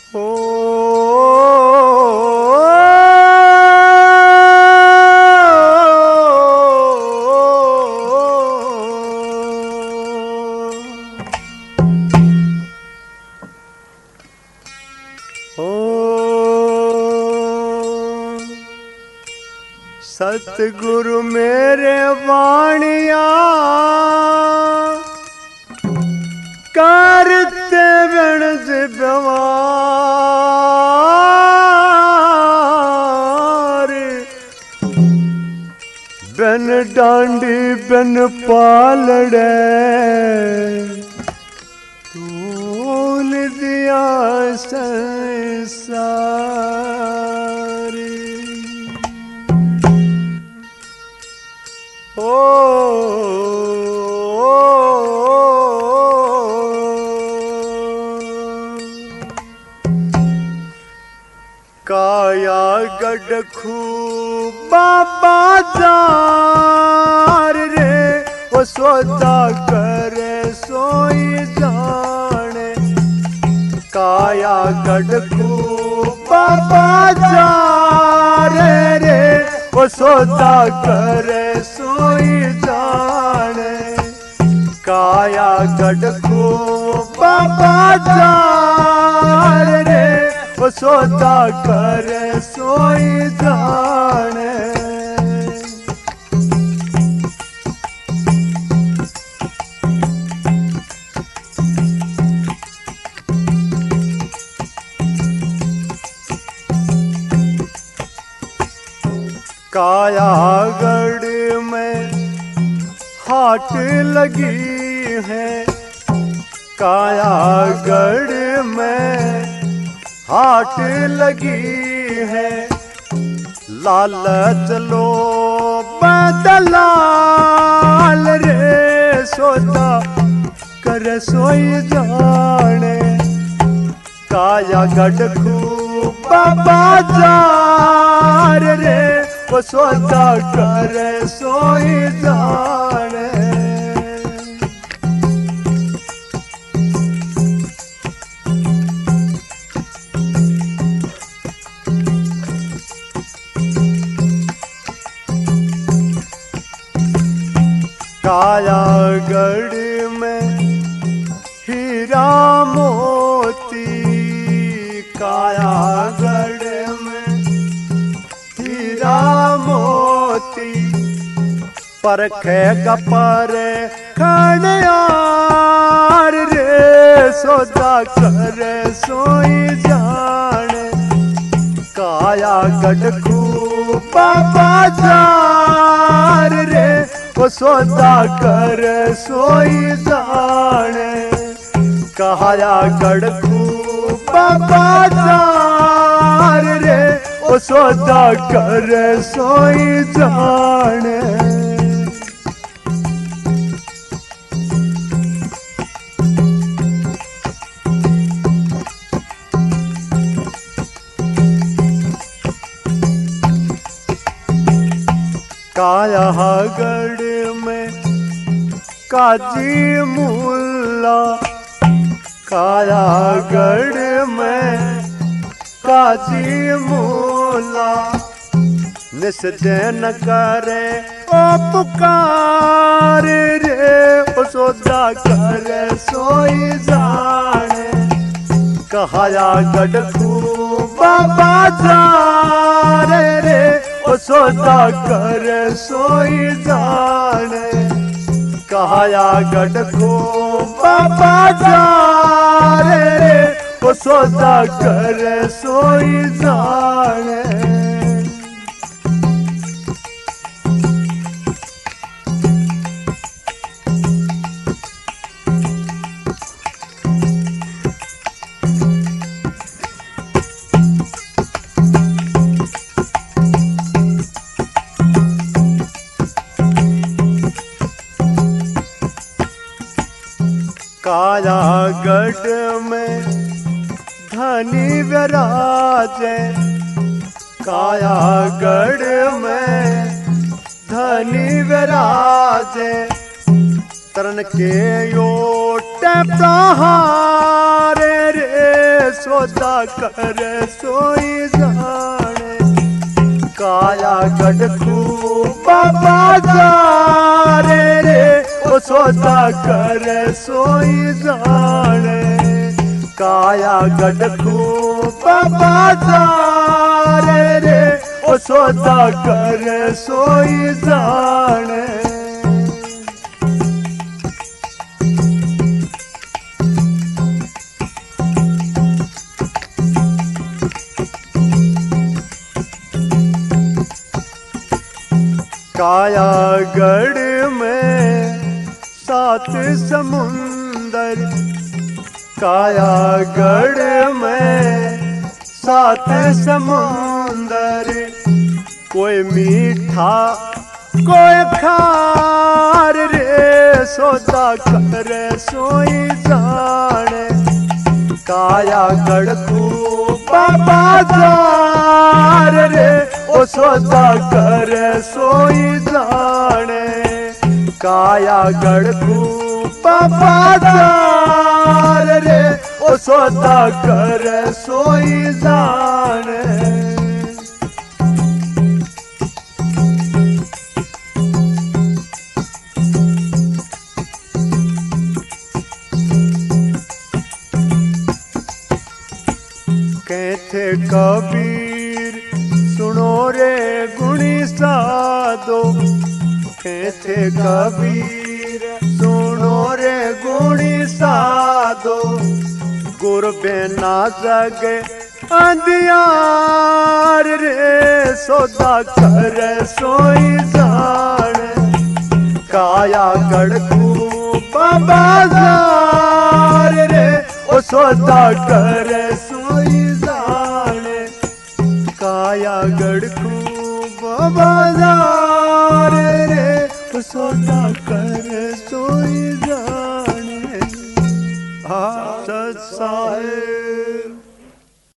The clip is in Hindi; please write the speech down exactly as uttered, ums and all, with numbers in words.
ओ सतगुरु मेरे वाणिया करते वणज व्यवहार बन डांडी बन पालड़े तूल दिया संसार। ओ काया गडखू बाबा जार रे वो सोचा करे सोई जाने। काया गडखू बाबा जार रे वो सोचा करे सोई जाने। काया गडखू बाबा जार रे वो सोचा करे सोई जाने। कायागढ़ में हाट लगी है। कायागढ़ में हाट लगी है। लालच लो बदलाल रे सोता कर सोई जाने। कायागढ़ खू बाबा जार रे वो सोचा कर सोई जाने। कायागढ़ में हीरा मोती। कायागढ़ में हीरा मोती परखे कपर खड़ियार रे सोचा कर सोई जाने। कायागढ़ खू बाबा जार रे वो सोचा कर सोई जाने। कायागढ़ खू बाबा जार रे वो सोचा कर सोई जाने। कायागढ़ में काजी मुल्ला। कायागढ़ में काजी मुल्ला निस्दैन करे ओ पुकार रे ओ सोचा करे सोई जाने। कायागढ़ खू बाबा जार रे ओ सोचा कर सोई जाने। कायागढ़ खू बाबा जार रे वो सोचा कर सोई जाने। कायागढ़ में धनी विराजे। कायागढ़ में धनी विराजे तरन के योट प्रहार रे सौदा कर सोई जाने काया गढ़खू बाबा जारे रे ओ सौदा कर सोई जाने काया गढ़खू बाबा जारे रे ओ सौदा कर सोई जाने कायागढ़ में सात समुंदर कायागढ़ में सात समुंदर कोई मीठा कोई खार रे सौदा कर सोई जाने कायागढ़ को बाबा जार रे ओ सौदा कर सोई जाने कायागढ़ को बाबा जार रे ओ सौदा कर सोई जाने कहते कबीर सुनो रे गुणी साधो कहते कबीर सुनो रे गुणी साधो गुर बिना जगे अंधियार रे सौदा कर सोई जाने कायागढ़ को बाबा जार रे ओ सौदा कर सोई जाने कायागढ़ को बाबा जार रे ओ सौदा कर सोई जाने। हाँ सत साहेब।